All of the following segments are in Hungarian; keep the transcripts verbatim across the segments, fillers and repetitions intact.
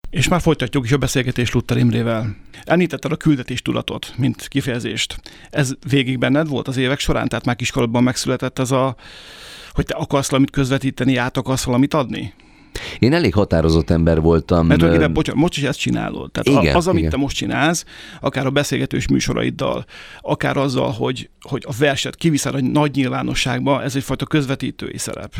És már folytatjuk is a beszélgetést Luther Imrével. Említetted a küldetéstudatot, mint kifejezést. Ez végig benned volt az évek során? Tehát már kiskorodban megszületett ez a, hogy te akarsz valamit közvetíteni, át akarsz valamit adni? Én elég határozott ember voltam. Mert tulajdonképpen, bocsánat, most is ezt csinálod. Tehát igen, az, amit igen. te most csinálsz, akár a beszélgetős műsoraiddal, akár azzal, hogy, hogy a verset kiviszed a nagy nyilvánosságba, ez egyfajta közvetítői szerep.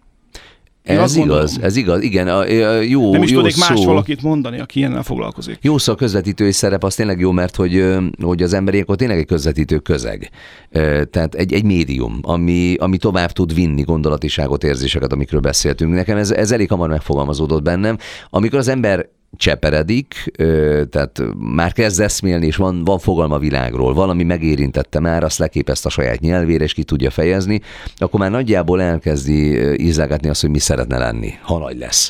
Én Ez igaz, ez igaz, igen, a, a jó, nem is jó tudnék szó. más valakit mondani, aki ilyennel foglalkozik. Jó szó, a közvetítői szerep az tényleg jó, mert hogy, hogy az emberi akkor tényleg egy közvetítő közeg. Tehát egy, egy médium, ami, ami tovább tud vinni gondolatiságot, érzéseket, amikről beszéltünk. Nekem ez, ez elég hamar megfogalmazódott bennem. Amikor az ember cseperedik, tehát már kezd eszmélni, és van, van fogalma világról, valami megérintette már, azt leképezte a saját nyelvére, és ki tudja fejezni, akkor már nagyjából elkezdi ízlelgetni azt, hogy mi szeretne lenni, ha nagy lesz.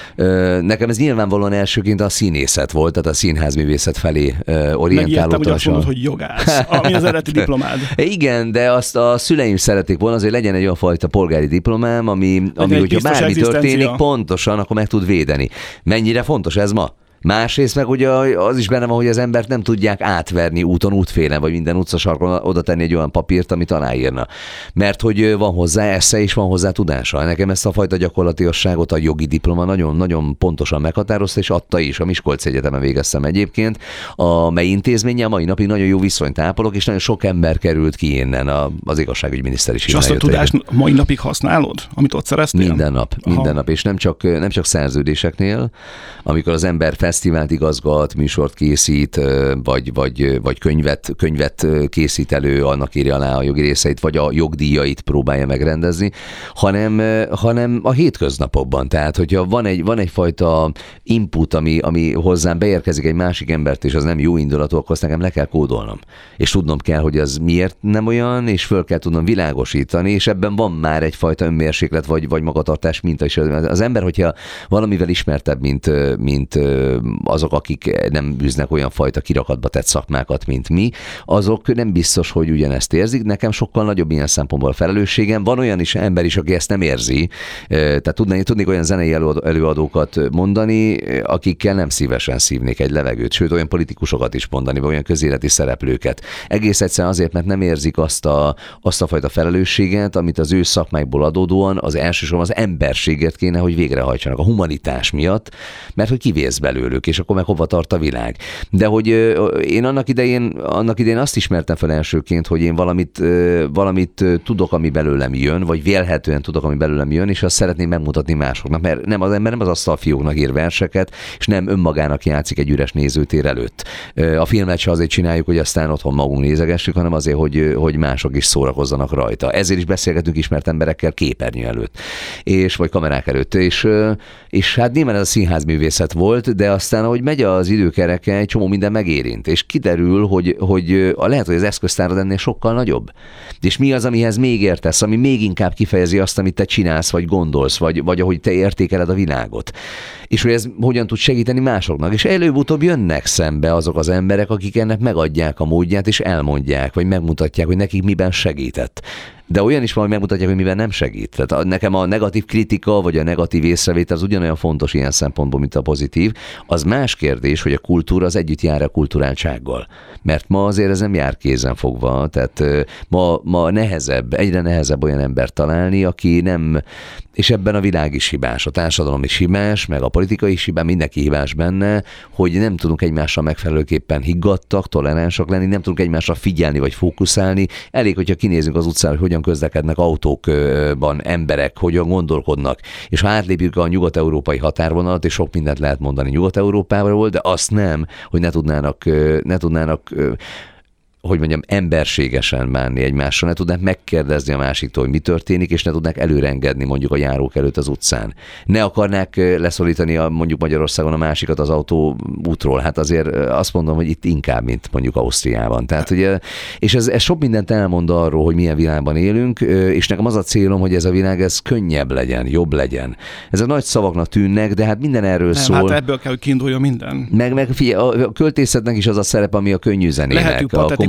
Nekem ez nyilvánvalóan elsőként a színészet volt, tehát a színházművészet felé orientálódtam. Megijedtem, hogy azt mondod, hogy jogász, ami az eredeti diplomád. Igen, de azt a szüleim szerették volna, azért legyen egy olyan fajta polgári diplomám, ami, ami hogyha bármi történik, pontosan, akkor meg tud védeni. Mennyire fontos ez ma? Másrészt meg ugye az is benne van, hogy az embert nem tudják átverni úton, útfélen, vagy minden utcasarkon oda tenni egy olyan papírt, amit aláírna. Mert hogy van hozzá esze és van hozzá tudása. Nekem ezt a fajta gyakorlatiasságot a jogi diploma nagyon-nagyon pontosan meghatározta, és adta is. A Miskolci Egyetemen végeztem egyébként, amely intézménnyel mai napig nagyon jó viszonyt ápolok, és nagyon sok ember került ki innen, az igazságügyminiszter is. És azt a tudást mai napig használod, amit ott szereztél? Minden nap, minden Aha. nap, és nem csak, nem csak szerződéseknél, amikor az ember fesztivált igazgat, műsort készít, vagy, vagy, vagy könyvet, könyvet készít elő, annak írja alá a jogi részeit, vagy a jogdíjait próbálja megrendezni, hanem, hanem a hétköznapokban. Tehát, hogyha van, egy, van egyfajta input, ami, ami hozzám beérkezik egy másik embert, és az nem jó indulatú, akkor azt nekem le kell kódolnom. És tudnom kell, hogy az miért nem olyan, és föl kell tudnom világosítani, és ebben van már egyfajta önmérséklet, vagy, vagy magatartás minta is. Az ember, hogyha valamivel ismertebb, mint, mint azok, akik nem űznek olyan fajta kirakatba tett szakmákat, mint mi, azok nem biztos, hogy ugyanezt érzik. Nekem sokkal nagyobb ilyen szempontból felelősségem. Van olyan is ember is, aki ezt nem érzi. Tehát tudnék, tudnék olyan zenei előadókat mondani, akikkel nem szívesen szívnék egy levegőt, sőt olyan politikusokat is mondani, vagy olyan közéleti szereplőket. Egész egyszerűen azért, mert nem érzik azt a, azt a fajta felelősséget, amit az ő szakmáikból adódóan az elsősorban az emberségért kéne, hogy végrehajtsanak, a humanitás miatt, mert hogy kivész belőlük, és akkor meg hova tart a világ. De hogy én annak idején, annak idején azt ismertem fel elsőként, hogy én valamit, valamit tudok, ami belőlem jön, vagy vélhetően tudok, ami belőlem jön, és azt szeretném megmutatni másoknak, mert nem az ember nem az asztalfióknak ír verseket, és nem önmagának játszik egy üres nézőtér előtt. A filmet se azért csináljuk, hogy aztán otthon magunk nézegessük, hanem azért, hogy, hogy mások is szórakozzanak rajta. Ezért is beszélgetünk ismert emberekkel képernyő előtt, és vagy kamerák előtt, és, és hát nyilván ez a színházművészet volt, de aztán, ahogy megy az időkereke, egy csomó minden megérint, és kiderül, hogy, hogy lehet, hogy az eszköztárad ennél sokkal nagyobb. És mi az, amihez még értesz, ami még inkább kifejezi azt, amit te csinálsz, vagy gondolsz, vagy, vagy ahogy te értékeled a világot. És hogy ez hogyan tud segíteni másoknak. És előbb-utóbb jönnek szembe azok az emberek, akik ennek megadják a módját, és elmondják, vagy megmutatják, hogy nekik miben segített. De olyan is van, hogy megmutatják, hogy miben nem segít. Tehát nekem a negatív kritika, vagy a negatív észrevétel az ugyanolyan fontos ilyen szempontból, mint a pozitív. Az más kérdés, hogy a kultúra az együtt jár a kulturáltsággal. Mert ma azért ez nem jár kézen fogva. Tehát ma, ma nehezebb, egyre nehezebb olyan embert találni, aki nem, és ebben a világ is hibás, a társadalom is hibás, meg a politika is hibás, mindenki hibás benne, hogy nem tudunk egymással megfelelőképpen higgadtak, toleránsak lenni, nem tudunk egymásra figyelni vagy fókuszálni. Elég, hogyha kinézünk az utcára, hogy hogyan közlekednek autókban emberek, hogyan gondolkodnak. És ha átlépjük a nyugat-európai határvonalat, és sok mindent lehet mondani Nyugat-Európáról, de azt nem, hogy ne tudnának, ne tudnának hogy mondjam, emberségesen bánni egymással, ne tudnák megkérdezni a másiktól, hogy mi történik, és ne tudnák előrengedni mondjuk a járók előtt az utcán. Ne akarnák leszorítani a, mondjuk Magyarországon a másikat az autóútról. Hát azért azt mondom, hogy itt inkább, mint mondjuk Ausztriában. Tehát, ugye, és ez, ez sok mindent elmond arról, hogy milyen világban élünk, és nekem az a célom, hogy ez a világ ez könnyebb legyen, jobb legyen. Ezek nagy szavaknak tűnnek, de hát minden erről nem, szól. Hát ebből kell, hogy kiinduljon minden. Meg, meg figyelj, a költészetnek is az a szerep, ami a könnyű zenének. Lehetünk patetikusok,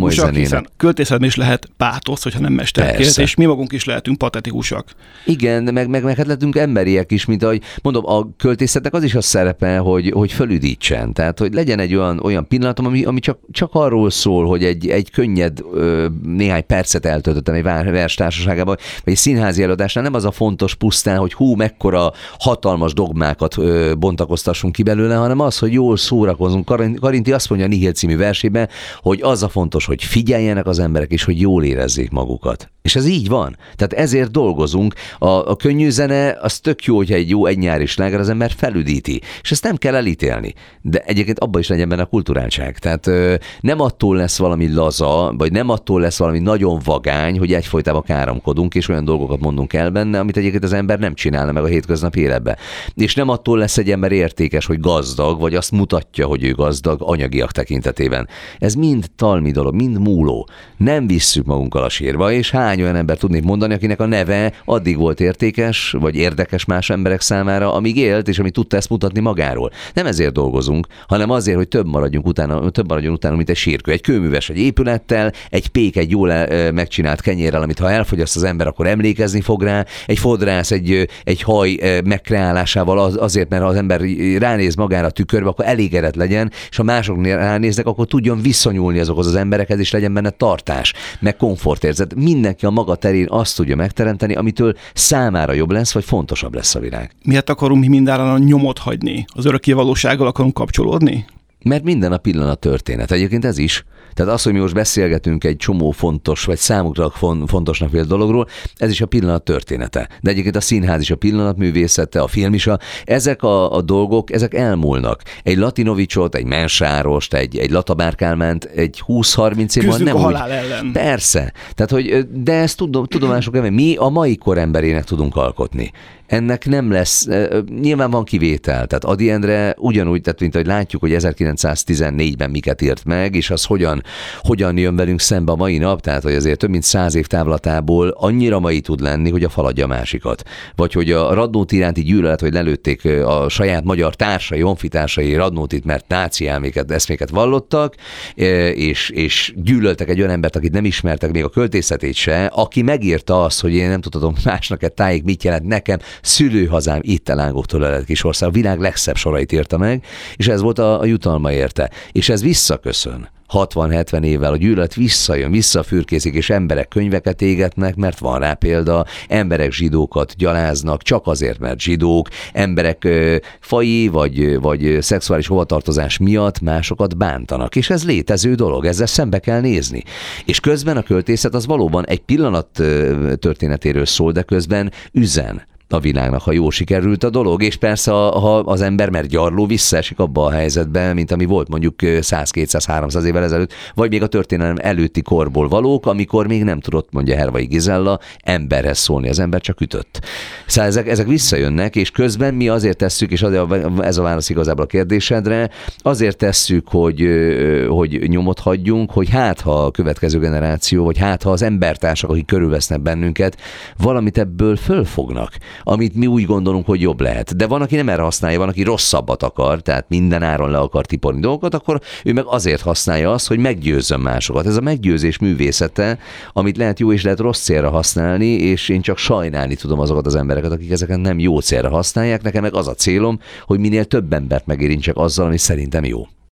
patetikusok, hiszen költészetben is lehet pátosz, hogyha nem mesterkélt, és mi magunk is lehetünk patetikusak. Igen, meg, meg, meg hát lehetünk emberiek is, mint ahogy mondom, a költészetnek az is a szerepe, hogy, hogy fölüdítsen. Tehát, hogy legyen egy olyan, olyan pillanatom, ami, ami csak, csak arról szól, hogy egy, egy könnyed néhány percet eltöltöttem egy verstársaságában, vagy egy színházi előadásnál, nem az a fontos pusztán, hogy hú, mekkora hatalmas dogmákat bontakoztassunk ki belőle, hanem az, hogy jól szórakozunk. Karinti azt mondja a Nihil című versében, hogy az a fontos, hogy figyeljenek az emberek, és hogy jól érezzék magukat. És ez így van. Tehát ezért dolgozunk. A, a könnyű zene, az tök jó, hogyha egy jó egynyári sláger az ember felüdíti. És ezt nem kell elítélni. De egyébként abban is legyen benne a kulturáltság. Tehát ö, nem attól lesz valami laza, vagy nem attól lesz valami nagyon vagány, hogy egyfolytában káromkodunk, és olyan dolgokat mondunk el benne, amit egyébként az ember nem csinálna meg a hétköznapi életbe. És nem attól lesz egy ember értékes, hogy gazdag, vagy azt mutatja, hogy ő gazdag anyagiak tekintetében. Ez mind talmi dolog, mind múló. Nem visszük magunkkal a sírba, és hány olyan ember tudnék mondani, akinek a neve addig volt értékes, vagy érdekes más emberek számára, amíg élt, és ami tudta ezt mutatni magáról. Nem ezért dolgozunk, hanem azért, hogy több maradjunk utána, több maradjon utána, mint egy sírkő. Egy kőműves egy épülettel, egy pék egy jól megcsinált kenyérrel, amit ha elfogyaszt az ember, akkor emlékezni fog rá, egy fodrász egy, egy haj megkreálásával az, azért, mert ha az ember ránéz magára a tükörbe, akkor elégedett legyen, és ha mások ránéznek, akkor tudjon viszonyulni azokhoz az emberekhez, és legyen benne tartás, meg komfortérzet. Mindenki a maga terén azt tudja megteremteni, amitől számára jobb lesz, vagy fontosabb lesz a világ. Miért akarunk mi mindenáron a nyomot hagyni? Az örökké valósággal akarunk kapcsolódni? Mert minden a pillanat történet. Egyébként ez is. Tehát az, hogy mi most beszélgetünk egy csomó fontos, vagy számukra fontosnak vélt dologról, ez is a pillanat története. De egyébként a színház is a pillanat művészete, a film is a... Ezek a, a dolgok, ezek elmúlnak. Egy Latinovicsot, egy Mensárost, egy, egy Latabár Kálmánt egy húsz-harminc év van nem a halál úgy... ellen. Persze. Tehát, hogy, de ezt tudom, tudomások ellen, mi a mai kor emberének tudunk alkotni. Ennek nem lesz, nyilván van kivétel, tehát Ady Endre ugyanúgy, tehát mint ahogy látjuk, hogy ezerkilencszáztizennégyben miket írt meg, és az hogyan, hogyan jön velünk szembe a mai nap, tehát hogy azért több mint száz év távlatából annyira mai tud lenni, hogy a faladja a másikat. Vagy hogy a Radnóti iránti gyűlölet, hogy lelőtték a saját magyar társai, honfitársai Radnótit, mert náci elméket, eszméket vallottak, és, és gyűlöltek egy olyan embert, akit nem ismertek, még a költészetét se, aki megírta azt, hogy én nem tudhatom másnak egy tájék mit jelent nekem, szülőhazám itt elángoktól elet kis ország, a világ legszebb sorait írta meg, és ez volt a, a jutalma érte. És ez visszaköszön. hatvan-hetven évvel a gyűlölet visszajön, visszafürkészik, és emberek könyveket égetnek, mert van rá példa, emberek zsidókat gyaláznak, csak azért, mert zsidók, emberek ö, faji vagy, vagy szexuális hovatartozás miatt másokat bántanak, és ez létező dolog, ezzel szembe kell nézni. És közben a költészet az valóban egy pillanat ö, történetéről szól, de közben üzen a világnak, ha jól sikerült a dolog, és persze ha az ember, mert gyarló, visszaesik abba a helyzetbe, mint ami volt mondjuk száz-kétszáz-háromszáz évvel ezelőtt, vagy még a történelem előtti korból valók, amikor még nem tudott, mondja Hervai Gizella, emberhez szólni, az ember csak ütött. Szóval ezek, ezek visszajönnek, és közben mi azért tesszük, és ez a válasz igazából a kérdésedre, azért tesszük, hogy, hogy nyomot hagyjunk, hogy hát ha a következő generáció, vagy hát ha az embertársak, akik körülvesznek bennünket, valamit ebből fölfognak, amit mi úgy gondolunk, hogy jobb lehet. De van, aki nem erre használja, van, aki rosszabbat akar, tehát minden áron le akar tiporni dolgokat, akkor ő meg azért használja azt, hogy meggyőzzön másokat. Ez a meggyőzés művészete, amit lehet jó és lehet rossz célra használni, és én csak sajnálni tudom azokat az embereket, akik ezeket nem jó célra használják. Nekem meg az a célom, hogy minél több embert megérintsek azzal, ami szerintem jó.